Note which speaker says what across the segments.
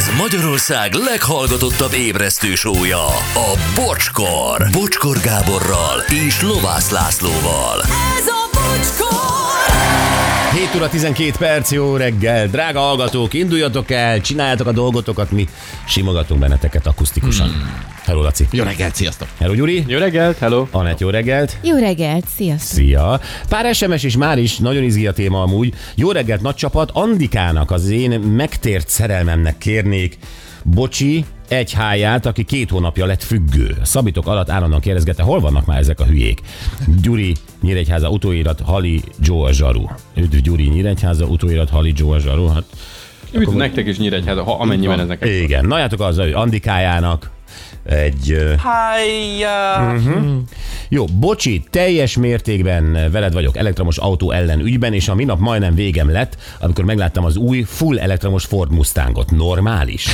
Speaker 1: Ez Magyarország leghallgatottabb ébresztő show-ja, a Bocskor. Bocskor Gáborral és Lovász Lászlóval.
Speaker 2: Ez a Bocskor!
Speaker 3: 7 óra 12 perc, jó reggel. Drága hallgatók, induljatok el, csináljátok a dolgotokat, mi simogatunk benneteket akusztikusan. Hello, Laci.
Speaker 4: Jó reggelt, sziasztok!
Speaker 3: Hello, Gyuri.
Speaker 5: Jó reggelt, hello!
Speaker 3: Anett, jó reggelt.
Speaker 6: Jó reggelt, sziasztok!
Speaker 3: Szia! Pár SMS is már is, nagyon izgi a téma amúgy. Jó reggelt, nagy csapat. Andikának, az én megtért szerelmemnek kérnék bocsi egy háját, aki 2 hónapja lett függő. Szabitok alatt állandóan kérdezgette, hol vannak már ezek a hülyék? Gyuri, Nyíregyháza, utóirat, Hali, Joe a zsaru. Üdv Gyuri, Nyíregyháza, utóirat, Hali, Joe a zsaru. Hát,
Speaker 5: Üdv nektek is Nyíregyháza, ha amennyiben ez nektek.
Speaker 3: igen, na játok az, hogy Andikájának egy... Jó, bocsi, teljes mértékben veled vagyok elektromos autó ellen ügyben, és a minap majdnem végem lett, amikor megláttam az új full elektromos Ford Mustangot. Normális?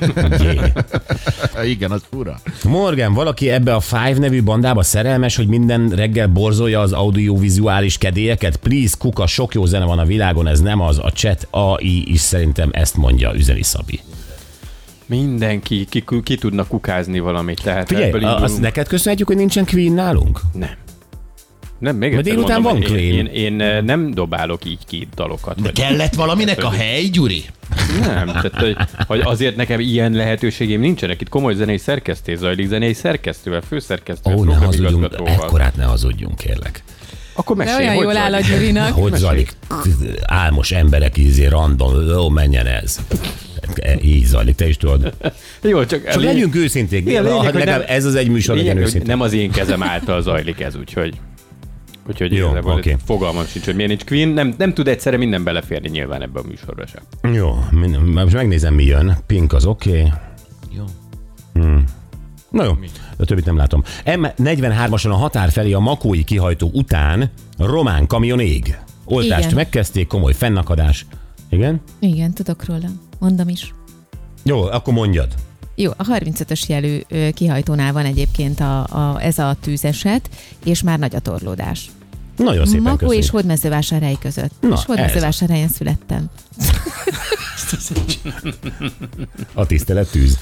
Speaker 4: Igen, az fura.
Speaker 3: Morgan, valaki ebbe a Five nevű bandába szerelmes, hogy minden reggel borzolja az audiovizuális kedélyeket? Please, kuka, sok jó zene van a világon, ez nem az. A chat AI is szerintem ezt mondja, üzeni Szabi.
Speaker 5: Mindenki ki tudna kukázni valamit, tehát
Speaker 3: Figyelj,
Speaker 5: ebből
Speaker 3: azt neked köszönhetjük, hogy nincsen Queen nálunk?
Speaker 5: Nem, még
Speaker 3: Mert
Speaker 5: egyszer
Speaker 3: délután
Speaker 5: mondom,
Speaker 3: van Queen.
Speaker 5: én nem dobálok így ki dalokat.
Speaker 4: De kellett valaminek a hely, Gyuri?
Speaker 5: Nem, tehát hogy azért nekem ilyen lehetőségém nincsenek. Itt komoly zenei szerkesztés zajlik, zenei szerkesztővel, főszerkesztővel,
Speaker 3: Ne hazudjunk,
Speaker 5: programigazgatóval.
Speaker 3: ekkorát ne hazudjunk, kérlek.
Speaker 5: Akkor
Speaker 6: De
Speaker 5: mesélj,
Speaker 6: olyan
Speaker 5: hogy
Speaker 6: jól áll a
Speaker 5: zajlik?
Speaker 6: Gyurinak.
Speaker 3: Hogy zajlik? Álmos emberek ízé, random, ó, menjen ez. Így zajlik, te is tudod.
Speaker 5: Jó, csak
Speaker 3: Legyünk őszinték.
Speaker 5: Igen, lényeg, hogy
Speaker 3: Legalább ez az egy műsor, legyen
Speaker 5: lényeg, hogy
Speaker 3: őszintén.
Speaker 5: nem az én kezem által zajlik ez, úgyhogy
Speaker 3: Jó,
Speaker 5: igazából
Speaker 3: oké.
Speaker 5: fogalmam sincs, hogy miért nincs Queen. Nem tud egyszerre minden beleférni nyilván ebbe a műsorba sem.
Speaker 3: Jó, most megnézem, mi jön. Pink az oké.
Speaker 4: Jó.
Speaker 3: Na jó, a többit nem látom. M43-ason a határ felé a Makói kihajtó után román kamion ég. Oltást
Speaker 6: Igen.
Speaker 3: megkezdték, komoly fennakadás. Igen?
Speaker 6: Igen, tudok róla. Mondom is.
Speaker 3: Jó, akkor mondjad.
Speaker 6: Jó, a 35-ös jelű kihajtónál van egyébként ez a tűzeset, és már nagy a torlódás.
Speaker 3: Nagyon szépen
Speaker 6: Makó
Speaker 3: köszönjük.
Speaker 6: és Hódmezővásárhely között.
Speaker 3: Na,
Speaker 6: És Hódmezővásárhelyen születtem.
Speaker 3: A tisztelet tűz.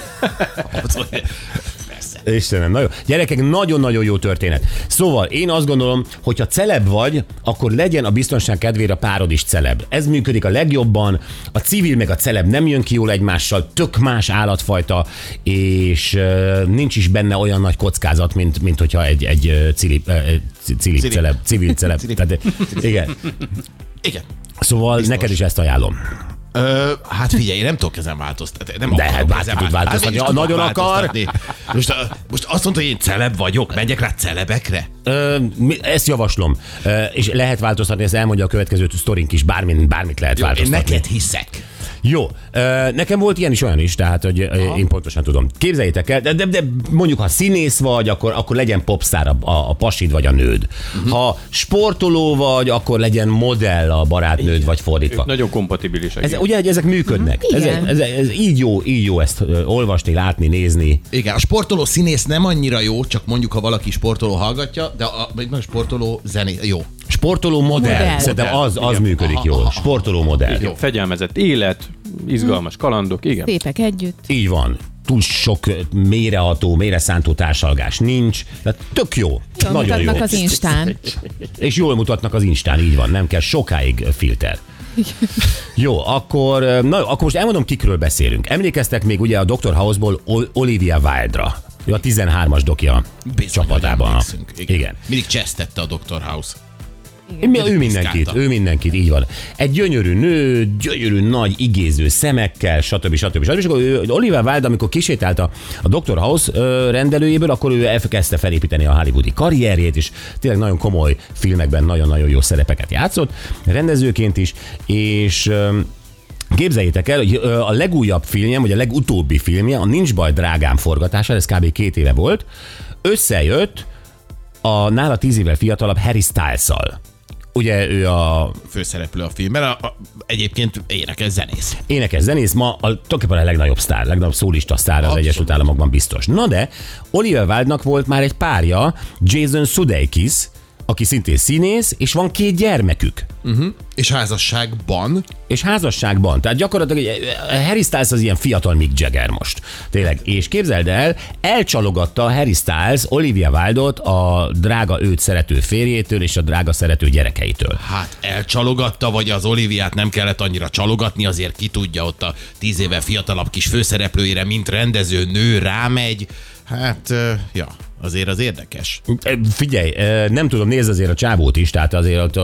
Speaker 3: Istenem, nagyon. Gyerekek, nagyon-nagyon jó történet. Szóval én azt gondolom, hogyha celeb vagy, akkor legyen a biztonság kedvére a párod is celeb. Ez működik a legjobban, a civil meg a celeb nem jön ki jól egymással, tök más állatfajta, és nincs is benne olyan nagy kockázat, mint hogyha egy civil celeb. Tehát, igen.
Speaker 4: Igen.
Speaker 3: Szóval
Speaker 4: Biztos.
Speaker 3: neked is ezt ajánlom.
Speaker 4: Hát figyelj, én nem tudok ezen változtatni. Nem
Speaker 3: De
Speaker 4: akarok
Speaker 3: bárki
Speaker 4: ezen
Speaker 3: tud változtatni,
Speaker 4: Hát én is
Speaker 3: ha
Speaker 4: tudok
Speaker 3: nagyon akar.
Speaker 4: változtatni. Most azt mondta, hogy én celeb vagyok, menjek rá celebekre?
Speaker 3: Ezt javaslom. És lehet változtatni, ezt elmondja a következő sztorink is, bármit lehet
Speaker 4: Jó, én
Speaker 3: változtatni.
Speaker 4: neked hiszek.
Speaker 3: Jó, nekem volt ilyen is, olyan is, tehát hogy én pontosan tudom. Képzeljétek el, de mondjuk, ha színész vagy, akkor legyen popstar a pasid vagy a nőd. Ha sportoló vagy, akkor legyen modell a barátnőd, vagy fordítva.
Speaker 5: Nagyon kompatibilisek.
Speaker 3: Ugye, hogy ezek működnek.
Speaker 6: Igen.
Speaker 3: Ez így jó ezt olvasni, látni, nézni.
Speaker 4: Igen, a sportoló színész nem annyira jó, csak mondjuk, ha valaki sportoló hallgatja, de a sportoló zené jó.
Speaker 3: Sportoló modell.
Speaker 6: Modell.
Speaker 3: Szerintem az
Speaker 4: Igen.
Speaker 3: működik jól. Sportoló modell.
Speaker 5: Jó, fegyelmezett élet, izgalmas kalandok, igen.
Speaker 6: Szépek együtt.
Speaker 3: Így van. Túl sok mélyreszántó társalgás nincs. Tehát tök jó.
Speaker 6: Jól
Speaker 3: Nagyon jó.
Speaker 6: mutatnak az Instán.
Speaker 3: És jól mutatnak az Instán, így van. Nem kell sokáig filter. Jó, akkor most elmondom, kikről beszélünk. Emlékeztek még ugye a Dr. House-ból Olivia Wilde-ra. Ő a 13-as dokja csapatában. Igen.
Speaker 4: Mindig csesztette a Dr. House.
Speaker 3: Ő mindenkit, így van. Egy gyönyörű nő, gyönyörű nagy igéző szemekkel, stb. És akkor Olivia Wilde, amikor kisétált a Dr. House rendelőjéből, akkor ő elkezdte felépíteni a hollywoodi karrierjét, és tényleg nagyon komoly filmekben nagyon-nagyon jó szerepeket játszott, rendezőként is, és képzeljétek el, hogy a legújabb filmje, vagy a legutóbbi filmje, a Nincs baj drágám forgatása, ez kb. 2 éve volt, összejött a nála 10 évvel fiatalabb Harry Styles-szal. Ugye ő a
Speaker 4: Főszereplő a filmben, egyébként énekes zenész, ma tulajdonképpen a legnagyobb sztár, legnagyobb szólista sztár az Egyesült Államokban biztos. Na de Olivia Wilde-nak volt már egy párja, Jason Sudeikis,
Speaker 3: aki szintén színész, és van 2 gyermekük.
Speaker 4: És házasságban?
Speaker 3: És házasságban. Tehát gyakorlatilag Harry Styles az ilyen fiatal Mick Jagger most. Tényleg. És képzeld el, elcsalogatta Harry Styles Olivia Wilde-ot a drága őt szerető férjétől és a drága szerető gyerekeitől.
Speaker 4: Hát elcsalogatta, vagy az Oliviát nem kellett annyira csalogatni, azért ki tudja, ott a 10 éve fiatalabb kis főszereplőjére, mint rendező nő rámegy. Hát, ja, azért az érdekes.
Speaker 3: Figyelj, nem tudom, nézd azért a csávót is, tehát azért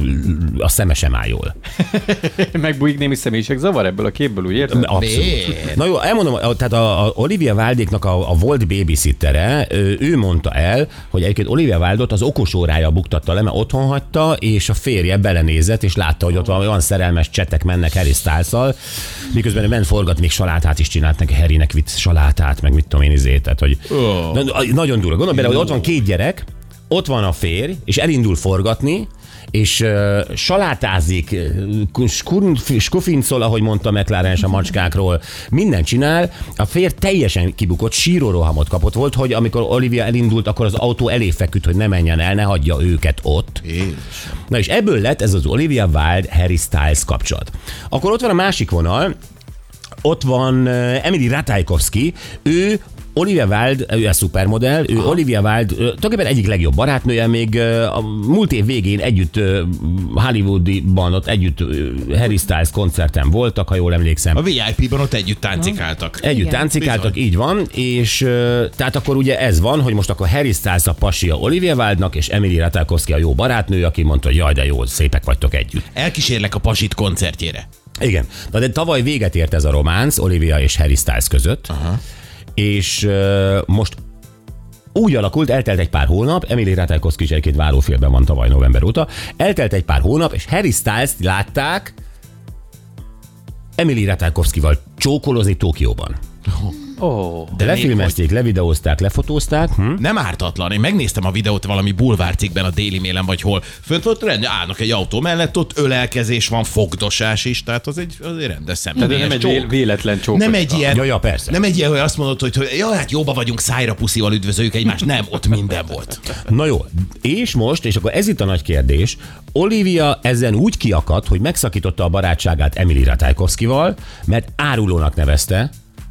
Speaker 3: a szeme sem áll jól.
Speaker 5: Megbújik némi személyiségzavar ebből a képből, úgy érted?
Speaker 3: Abszolút. Na jó, elmondom, tehát a Olivia Wilde-éknak a volt babysittere, ő mondta el, hogy egyébként Olivia Wilde-ot az okos órája buktatta le, mert otthon hagyta, és a férje belenézett, és látta, hogy ott van szerelmes csetek mennek Harry Styles-szal, miközben ment forgat, még salátát is csinált neki Harrynek, vitt salátát, meg mit tudom én tehát, hogy nagyon durva. Gondolom bele, hogy ott van 2 gyerek, ott van a férj, és elindul forgatni, és salátázik, skufincol, ahogy mondta McLaren a macskákról, mindent csinál. A férj teljesen kibukott, sírórohamot kapott volt, hogy amikor Olivia elindult, akkor az autó elé feküdt, hogy ne menjen el, ne hagyja őket ott. Na és ebből lett ez az Olivia Wilde-Harry Styles kapcsolat. Akkor ott van a másik vonal, ott van Emily Ratajkowski, ő Olivia Wilde, ő a szupermodell, ő Olivia Wilde tulajdonképpen egyik legjobb barátnője, még a múlt év végén együtt Hollywoodban ott együtt Harry Styles koncerten voltak, ha jól emlékszem.
Speaker 4: A VIP-ban ott együtt táncikáltak.
Speaker 3: Együtt táncikáltak, így van, és tehát akkor ugye ez van, hogy most akkor Harry Styles a pasia Olivia Wilde-nak, és Emily Ratajkowski a jó barátnő, aki mondta, hogy jaj, de jó, szépek vagytok együtt.
Speaker 4: Elkísérlek a pasit koncertjére.
Speaker 3: Igen, de tavaly véget ért ez a románc Olivia és Harry Styles között. Aha. És most úgy alakult, eltelt egy pár hónap, Emily Ratajkowski is egyébként vállófélben van tavaly november óta, eltelt egy pár hónap, és Harry Styles-t látták Emily Ratajkowskival csókolózni Tokióban. De lefilmezték, levideózták, lefotózták.
Speaker 4: Nem ártatlan. Én megnéztem a videót valami bulvárcikkben, a Daily Mailen vagy hol. Fönt volt, állnak egy autó mellett, ott ölelkezés van, fogdosás is, tehát az egy rendes személyes
Speaker 5: nem
Speaker 4: csók.
Speaker 5: egy véletlen csók.
Speaker 4: Nem egy ilyen,
Speaker 3: persze.
Speaker 4: Nem egy ilyen, hogy azt mondod, hogy hát jóba vagyunk, szájra puszival üdvözöljük egymást. Nem, ott minden volt.
Speaker 3: Na jó, és most, és akkor ez itt a nagy kérdés, Olivia ezen úgy kiakadt, hogy megszakította a barátságát Emily Ratajkowskival, mert árulónak nevezte,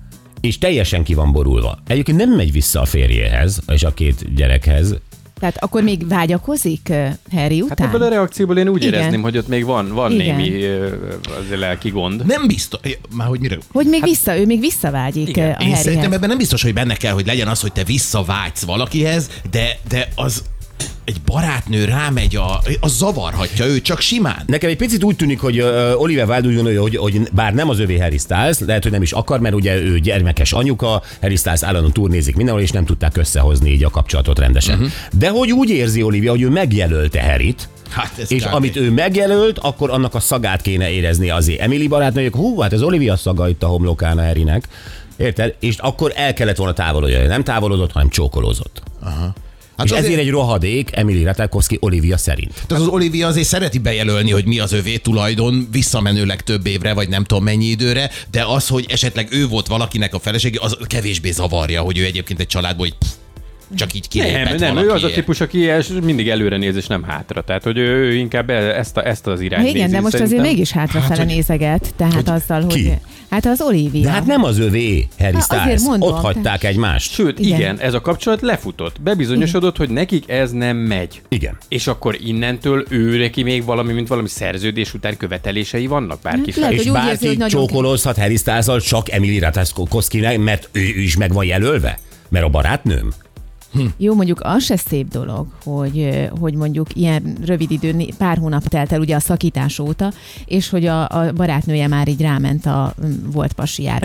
Speaker 3: és teljesen ki van borulva. Egyébként nem megy vissza a férjéhez, és a 2 gyerekhez.
Speaker 6: Tehát akkor még vágyakozik Harry után?
Speaker 5: Hát ebből a reakcióból én úgy érezném, hogy ott még van némi azért lelki gond.
Speaker 4: Nem biztos. Már hogy mire?
Speaker 6: Hogy még ő még visszavágyik a Harryhez.
Speaker 4: Én szerintem ebben nem biztos, hogy benne kell, hogy legyen az, hogy te visszavágysz valakihez, de az egy barátnő rámegy, az zavarhatja őt csak simán.
Speaker 3: Nekem egy picit úgy tűnik, hogy Olivia Wilde úgy gondolja, hogy bár nem az övé Harry Styles, lehet, hogy nem is akar, mert ugye ő gyermekes anyuka, Harry Styles állandóan turnézik mindenhol, és nem tudták összehozni így a kapcsolatot rendesen. De hogy úgy érzi Olivia, hogy ő megjelölte Harryt, és amit ő megjelölt, akkor annak a szagát kéne érezni azért. Emily barátnőjük, hát ez Olivia szaga itt a homlokán a Harrynek. Érted? És akkor el kellett volna távolodni. Nem távolodott, hanem csókolózott. Aha. Hát és ezért egy rohadék Emily Ratajkowski Olivia szerint.
Speaker 4: Tehát az Olivia azért szereti bejelölni, hogy mi az övé tulajdon, visszamenőleg több évre, vagy nem tudom mennyi időre, de az, hogy esetleg ő volt valakinek a felesége, az kevésbé zavarja, hogy ő egyébként egy családból csak így kilépett
Speaker 5: Nem, ő az a típus, aki mindig előre néz, és nem hátra. Tehát, hogy ő inkább ezt az irányt nézi.
Speaker 6: Igen, de most
Speaker 5: szerintem.
Speaker 6: azért mégis hátrafele nézeget. Tehát azzal, hogy...
Speaker 3: Ki?
Speaker 6: Hát az Olivia.
Speaker 3: De hát nem az övé Harry Styles. Ott hagyták egymást.
Speaker 5: Sőt, igen, ez a kapcsolat lefutott. Bebizonyosodott, hogy nekik ez nem megy.
Speaker 3: Igen.
Speaker 5: És akkor innentől ő neki még valami szerződés után követelései vannak bárki fel.
Speaker 3: És bárki csókolózhat Harry Styles-al csak Emily Ratajkowskinek, mert ő is meg van jelölve? Mert a barátnőm?
Speaker 6: Jó, mondjuk az se szép dolog, hogy mondjuk ilyen rövid idő, pár hónap telt el ugye a szakítás óta, és hogy a barátnője már így ráment a volt pasiára.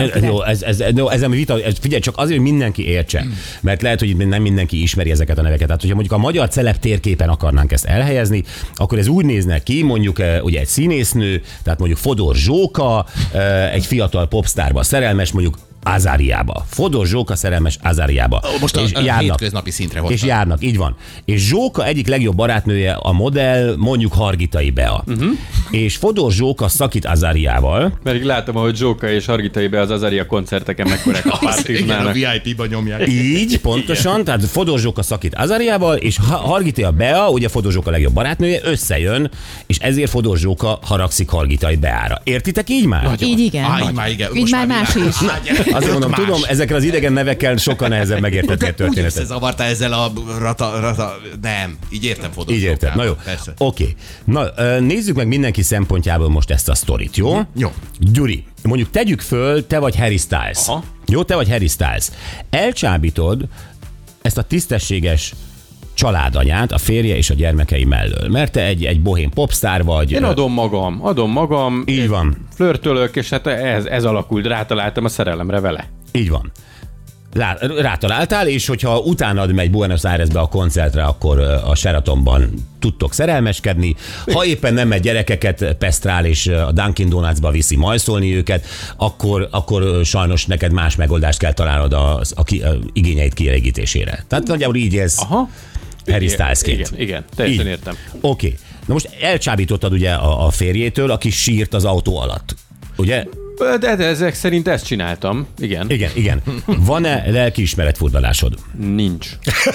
Speaker 3: Ez a vita, figyelj, csak azért, hogy mindenki értse, mert lehet, hogy nem mindenki ismeri ezeket a neveket. Tehát, hogyha mondjuk a magyar celeb térképen akarnánk ezt elhelyezni, akkor ez úgy nézne ki, mondjuk ugye egy színésznő, tehát mondjuk Fodor Zsóka, egy fiatal popstárba szerelmes, mondjuk Azáriába. Fodor Zsóka szerelmes Azáriába.
Speaker 4: Most a hétköznapi szintre hoztad.
Speaker 3: És járnak, így van. És Zsóka egyik legjobb barátnője a modell, mondjuk Hargitai Bea. És Fodor Zsóka szakít Azáriával.
Speaker 5: Mert látom, ahogy Zsóka és Hargitai be az Azaria koncerteken mekkorák a
Speaker 4: Igen, a
Speaker 5: pártiznának.
Speaker 4: VIP-ba nyomják.
Speaker 3: Így, pontosan, tehát Fodor Zsóka szakít Azáriával, és Hargitai Bea, ugye Fodor Zsóka legjobb barátnője, összejön, és ezért Fodor Zsóka haragszik Hargitai Beára. Értitek így már?
Speaker 6: Így igen.
Speaker 4: Igen.
Speaker 6: Így már más is.
Speaker 3: Azért mondom, tudom, ezekkel az idegen nevekkel sokkal nehezebb megértetni a
Speaker 4: Úgy
Speaker 3: történetet.
Speaker 4: összezavartál ezzel a rata... Nem, így értem Fodor
Speaker 3: Így értem. Na jó.
Speaker 4: Persze.
Speaker 3: Oké. Na, nézzük meg mindenki szempontjából most ezt a sztorit, jó?
Speaker 4: Jó.
Speaker 3: Gyuri, mondjuk tegyük föl, te vagy Harry Styles.
Speaker 5: Aha.
Speaker 3: Jó, te vagy Harry Styles. Elcsábítod ezt a tisztességes családanyát a férje és a gyermekei mellől. Mert te egy bohém popstar vagy.
Speaker 5: Én adom magam.
Speaker 3: Így van.
Speaker 5: Flörtölök, és hát ez alakult, rátaláltam a szerelemre vele.
Speaker 3: Így van. Rátaláltál, és hogyha utánad megy Buenos Airesbe a koncertre, akkor a Sheratonban tudtok szerelmeskedni. Ha éppen nem megy gyerekeket pesztrál, és a Dunkin Donutsba viszi majszolni őket, akkor sajnos neked más megoldást kell találnod a igényeid kielégítésére. Tehát nagyjából így élsz Harry Stylesként.
Speaker 5: Igen, teljesen értem.
Speaker 3: Oké. Na most elcsábítottad ugye a férjétől, aki sírt az autó alatt. Ugye?
Speaker 5: De ezek szerint ezt csináltam, igen.
Speaker 3: Igen. Van-e lelkiismeretfurdalásod?
Speaker 5: Nincs.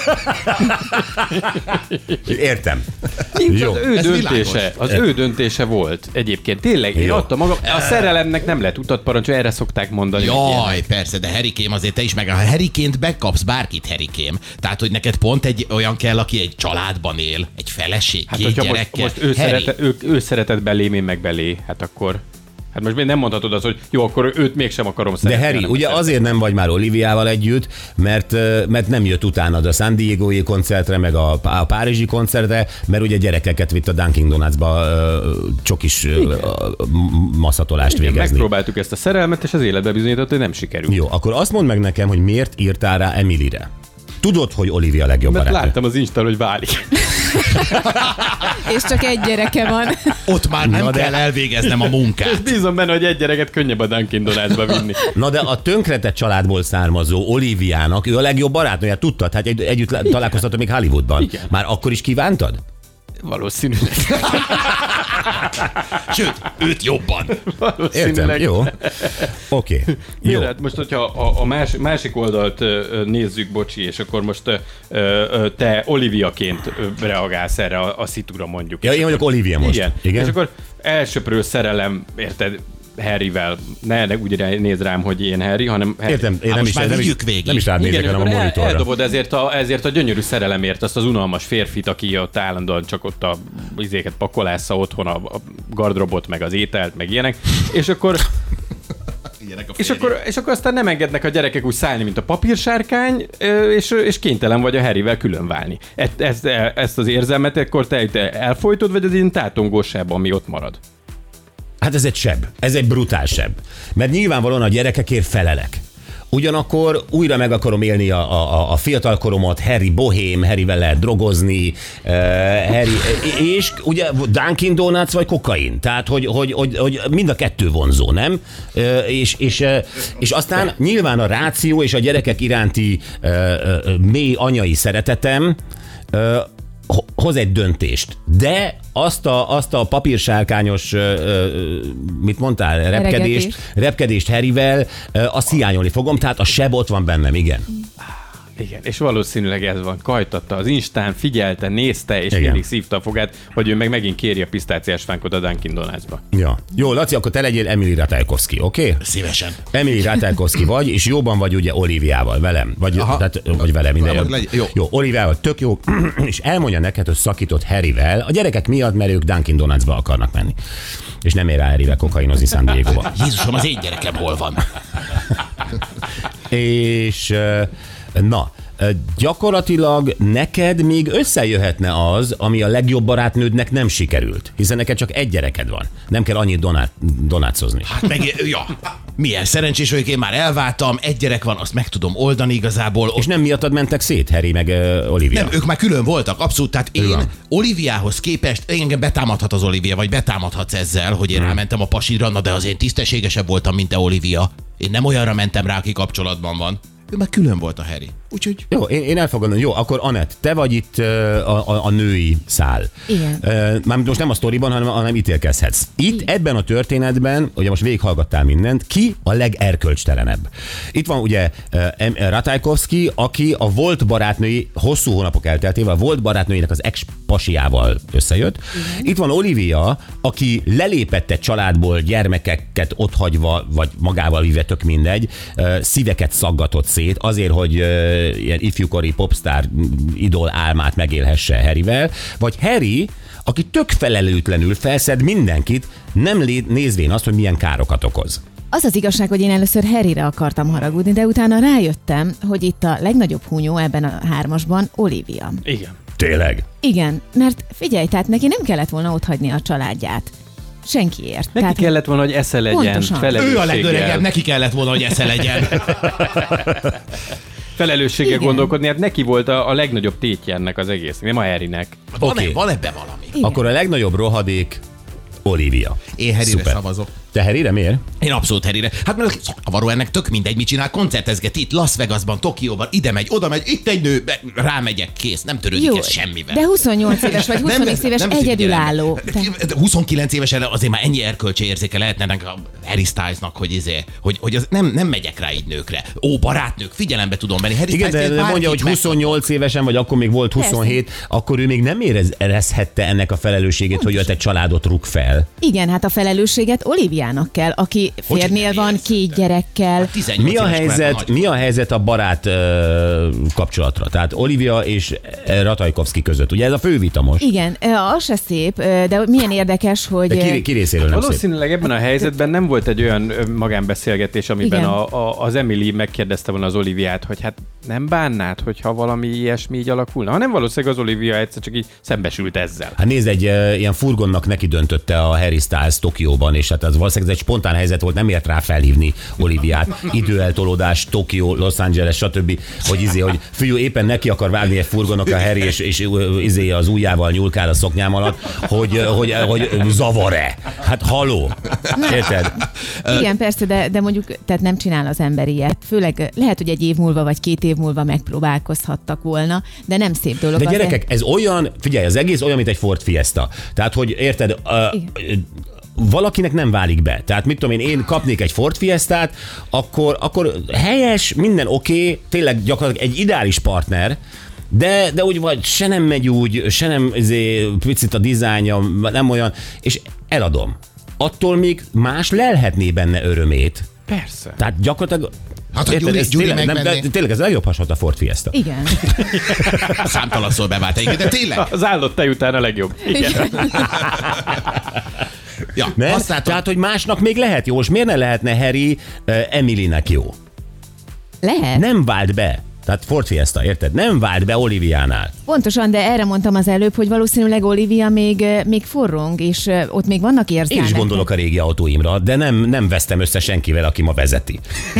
Speaker 3: Értem.
Speaker 5: Nincs,
Speaker 3: Jó.
Speaker 5: az ő döntése volt egyébként. Tényleg, én
Speaker 3: Jó.
Speaker 5: adtam magam. A szerelemnek nem lehet utat parancsolni, erre szokták mondani. hogy
Speaker 4: Jaj,
Speaker 5: ilyenek.
Speaker 4: persze, de Harrykém azért te is meg. Ha Harryként bekapsz bárkit, Harrykém. Tehát, hogy neked pont egy olyan kell, aki egy családban él, egy feleség,
Speaker 5: Hát,
Speaker 4: két
Speaker 5: hogyha
Speaker 4: gyerekkel.
Speaker 5: most ő szeretett belém, én meg belé, hát akkor... Hát most nem mondhatod azt, hogy jó, akkor őt mégsem akarom
Speaker 3: De
Speaker 5: szeretni.
Speaker 3: Harry,
Speaker 5: hanem
Speaker 3: ugye
Speaker 5: szeretem.
Speaker 3: azért nem vagy már Oliviával együtt, mert nem jött utánad a San Diego-i koncertre, meg a párizsi koncertre, mert ugye gyerekeket vitt a Dunkin Donutsba csokis maszatolást
Speaker 5: Igen,
Speaker 3: végezni.
Speaker 5: megpróbáltuk ezt a szerelmet, és az életbe bizonyított, hogy nem sikerült.
Speaker 3: Jó, akkor azt mondd meg nekem, hogy miért írtál rá Emilyre. Tudod, hogy Olivia legjobb
Speaker 5: Mert
Speaker 3: barátnő.
Speaker 5: láttam az Instán, hogy válik.
Speaker 6: És csak egy gyereke van.
Speaker 4: Ott már nem kell elvégeznem a munkát.
Speaker 5: Bízom benne, hogy egy gyereket könnyebb a Dunkin Donutsba vinni.
Speaker 3: Na de a tönkretett családból származó Oliviának ő a legjobb barátnője, tudtad? Hát együtt találkoztatok még Hollywoodban.
Speaker 5: Igen.
Speaker 3: Már akkor is kívántad?
Speaker 5: Valószínűleg.
Speaker 4: Sőt, őt jobban.
Speaker 3: Értem, jó. Oké. Jó.
Speaker 5: Jó. Hát most, hogyha a másik oldalt nézzük, bocsi, és akkor most te Oliviaként reagálsz erre a szitura mondjuk.
Speaker 3: Ja, én vagyok Olivia most.
Speaker 5: Igen. És akkor elsöprő szerelem, érted, Harryvel. Ne úgy nézz rám, hogy én Harry, hanem Harry.
Speaker 3: Értem, én
Speaker 4: most már vigyük végig.
Speaker 3: nem is rád nézek,
Speaker 5: Igen,
Speaker 3: hanem a
Speaker 5: akkor
Speaker 3: monitorra.
Speaker 5: eldobod ezért a gyönyörű szerelemért azt az unalmas férfit, aki ott állandóan csak ott a izéket pakolásza otthon, a gardrobot, meg az ételt, meg ilyenek. És akkor És akkor aztán nem engednek a gyerekek úgy szállni, mint a papírsárkány, és kénytelen vagy a Harryvel külön válni. Ezt az érzelmet akkor te elfolytod, vagy az ilyen tátongós seb, ami ott marad?
Speaker 3: Hát ez egy seb. Ez egy brutál seb. Mert nyilvánvalóan a gyerekekért felelek. Ugyanakkor újra meg akarom élni a fiatalkoromat, Harry bohém, Harryvel lehet drogozni, Harry, és ugye Dunkin Donuts vagy kokain. Tehát, hogy mind a kettő vonzó, nem? És aztán nyilván a ráció és a gyerekek iránti mély anyai szeretetem hoz egy döntést. De azt a papírsárkányos, mit mondtál, repkedést Harryvel, azt hiányolni fogom, tehát a seb ott van bennem, igen.
Speaker 5: Igen, és valószínűleg ez van. Kajtatta az Instán, figyelte, nézte, és mindig szívta a fogát, hogy ő meg megint kéri a pisztáciás fánkot a Dunkin Donutsba.
Speaker 3: Ja. Jó, Laci, akkor te legyél Emily Ratajkowski, oké? Okay?
Speaker 4: Szívesen.
Speaker 3: Emily Ratajkowski vagy, és jóban vagy ugye Oliviával, velem. Vagy velem, minden. Jó, Oliviával tök jó, és elmondja neked, hogy szakított Harryvel a gyerekek miatt, mert ők Dunkin Donutsba akarnak menni. És nem ér rá Harryvel kokainozni San Diego-ba.
Speaker 4: Jézusom, az én gyerekem hol van?
Speaker 3: És na, gyakorlatilag neked még összejöhetne az, ami a legjobb barátnődnek nem sikerült. Hiszen neked csak egy gyereked van. Nem kell annyit donácozni.
Speaker 4: Hát meg, ja, milyen szerencsés vagyok, én már elváltam, egy gyerek van, azt meg tudom oldani igazából.
Speaker 3: És nem miattad mentek szét, Harry meg Olivia?
Speaker 4: Nem, ők már külön voltak, abszolút. Tehát én Oliviához képest, engem betámadhat az Olivia, vagy betámadhatsz ezzel, hogy én rámentem a pasidra, na de azért tisztességesebb voltam, mint te, Olivia. Én nem olyanra mentem rá, aki kapcsolatban van. Ő már külön volt a Harry. Úgyhogy...
Speaker 3: Jó, én elfogadom. Jó, akkor Anett, te vagy itt a női szál.
Speaker 6: Igen.
Speaker 3: Már most nem a sztoriban, hanem ítélkezhetsz. Itt ebben a történetben, ugye most végighallgattál mindent, ki a legerkölcstelenebb? Itt van ugye Ratajkowski, aki a volt barátnői, hosszú hónapok elteltével, a volt barátnőjének az ex-pasiával összejött. Igen. Itt van Olivia, aki lelépett egy családból gyermekeket otthagyva, vagy magával vive, tök mindegy, szíveket szaggatott szét azért, hogy ilyen ifjúkori popstar idol álmát megélhesse Harryvel, vagy Harry, aki tök felelőtlenül felszed mindenkit, nem nézvén azt, hogy milyen károkat okoz.
Speaker 6: Az az igazság, hogy én először Harryre akartam haragudni, de utána rájöttem, hogy itt a legnagyobb hunyó ebben a hármasban Olivia.
Speaker 5: Igen.
Speaker 3: Tényleg?
Speaker 6: Igen, mert figyelj, tehát neki nem kellett volna otthagyni a családját. Senkiért.
Speaker 5: Neki tehát kellett volna, hogy esze legyen.
Speaker 6: Pontosan.
Speaker 4: Ő a legöregebb, neki kellett volna, hogy esze legyen.
Speaker 5: Felelősséggel gondolkodni, hát neki volt a legnagyobb tétje ennek az egész, nem a Harrynek.
Speaker 4: Van ebben valami.
Speaker 6: Igen.
Speaker 3: Akkor a legnagyobb rohadék Olivia.
Speaker 4: Én Harryre
Speaker 3: Szuper.
Speaker 4: szavazok.
Speaker 3: Te Harryre miért?
Speaker 4: Én abszolút Harryre. Hát mert szakavaró, ennek tök mindegy, mit csinál, koncertezget itt, Las Vegasban, Tokióban, ide megy, oda megy, itt egy nő, rámegyek, kész, nem törődik ez semmivel.
Speaker 6: De 28 éves vagy 20 éves egyedülálló.
Speaker 4: 29 évesen azért már ennyi erkölcsi érzéke lehetne ennek a Harry Stylesnak, hogy az nem megyek rá így nőkre. Ó, barátnők, figyelembe tudom venni. Harry
Speaker 3: Igen,
Speaker 4: Styles
Speaker 3: de mondja, hogy 28 évesen, vagy akkor még volt 27, akkor ő még nem érezhette ennek a felelősségét, hogy ő egy családot rúg fel.
Speaker 6: Igen, hát a felelősséget Oliviának kell, aki férnél van, 2 gyerekkel.
Speaker 3: Mi a helyzet a barát kapcsolatra? Tehát Olivia és Ratajkowski között. Ugye ez a fő vita most.
Speaker 6: Igen, az se szép, de milyen érdekes, hogy...
Speaker 3: De ki részéről nem szép.
Speaker 5: Valószínűleg ebben a helyzetben nem volt egy olyan magánbeszélgetés, amiben az Emily megkérdezte volna az Oliviát, hogy hát nem bánnád, hogyha valami ilyesmi így alakulna, hanem valószínűleg az Olivia egyszer csak így szembesült ezzel.
Speaker 3: Hát nézd, egy ilyen furgonnak neki döntötte a Harry Styles Tokióban, és hát az valószínűleg egy spontán helyzet volt, nem ért rá felhívni Oliviát. Időeltolódás, Tokió, Los Angeles, stb. Hogy fiú éppen neki akar vágni egy furgonnak a Harry, és az ujjával nyúlkál a szoknyám alatt, hogy zavar-e? Hát haló. Érted?
Speaker 6: Igen, persze, de mondjuk tehát nem csinál az ember ilyet. Főleg lehet, hogy 1 év múlva vagy 2 év múlva megpróbálkozhattak volna, de nem szép dolog.
Speaker 3: De gyerekek, ez olyan, figyelj, az egész olyan, mint egy Ford Fiesta. Tehát, hogy érted, valakinek nem válik be. Tehát mit tudom én kapnék egy Ford Fiestát, akkor helyes, minden oké, tényleg gyakorlatilag egy ideális partner, de úgy vagy se nem megy úgy, se nem picit a dizájnja, nem olyan, és eladom. Attól még más lelhetné benne örömét.
Speaker 5: Persze.
Speaker 3: Tehát gyakorlatilag
Speaker 4: Hát a Gyuri megvenné.
Speaker 3: Tényleg ez a legjobb hasonlat a Ford Fiesta.
Speaker 6: Igen.
Speaker 4: Számtalanszor bevált, de tényleg.
Speaker 5: Az állott tej után a legjobb. Igen.
Speaker 4: Ja,
Speaker 3: tehát, hogy másnak még lehet jó, és miért ne lehetne Harry Emilynek jó?
Speaker 6: Lehet.
Speaker 3: Nem vált be. Tehát Ford Fiesta, érted? Nem vált be Oliviánál.
Speaker 6: Pontosan, de erre mondtam az előbb, hogy valószínűleg Olivia még forrong, és ott még vannak érzelmek.
Speaker 3: Én is gondolok a régi autóimra, de nem vesztem össze senkivel, aki ma vezeti.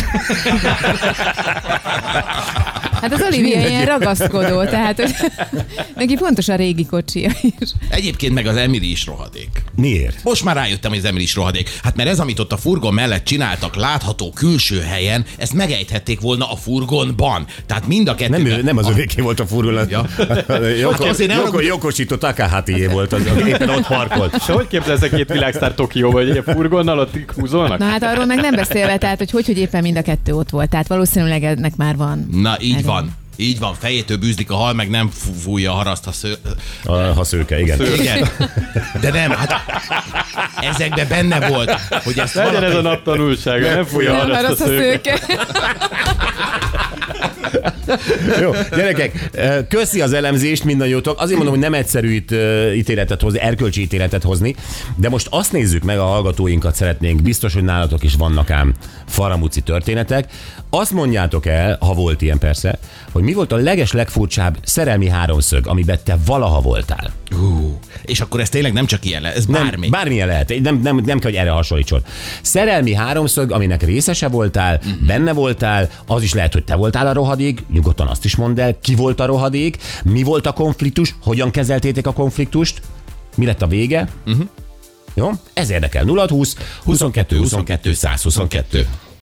Speaker 6: Hát az Olivia ilyen ragaszkodó, tehát hogy neki fontos a régi kocsia is.
Speaker 4: Egyébként meg az Emily is rohadék.
Speaker 3: Miért?
Speaker 4: Most már rájöttem, hogy az Emily is rohadék. Hát mert ez, amit ott a furgon mellett csináltak látható külső helyen, ezt megejthették volna a furgonban. Tehát mind a kettő.
Speaker 3: Nem az övéké volt a furgon.
Speaker 4: Ja.
Speaker 3: Yokoshito Takahatié volt, az éppen ott parkolt.
Speaker 5: És hogy képzelsz a 2 világsztár Tokióba, hogy egy furgonnal ott húzolnak?
Speaker 6: Na hát arról meg nem beszélve, tehát hogy éppen mind a kettő ott volt. Tehát valószínűleg ennek már van.
Speaker 4: Na így van. Így van, fejétől bűzlik a hal, meg nem fújja a haraszt,
Speaker 3: ha szőke, igen.
Speaker 4: Igen. De nem, hát ezekben benne volt, hogy ezt
Speaker 5: legyen
Speaker 4: valaki...
Speaker 5: ez a naptanulsága, nem fújja a haraszt a szőke.
Speaker 3: Jó, gyerekek, köszi az elemzést mindannyiótok. Azért mondom, hogy nem egyszerű itt ítéletet hozni, erkölcsi ítéletet hozni, de most azt nézzük meg, a hallgatóinkat szeretnénk, biztos, hogy nálatok is vannak ám faramúci történetek. Azt mondjátok el, ha volt ilyen persze, hogy mi volt a legfurcsább szerelmi háromszög, amiben te valaha voltál.
Speaker 4: És akkor ez tényleg nem csak ilyen lehet, ez bármi.
Speaker 3: Bármilyen lehet, nem kell, hogy erre hasonlítson. Szerelmi háromszög, aminek részese voltál, benne voltál, az is lehet, hogy te voltál a rohadék, nyugodtan azt is mondd el, ki volt a rohadék, mi volt a konfliktus, hogyan kezeltétek a konfliktust, mi lett a vége. Jó? Ez érdekel. 0-20 22 22 122.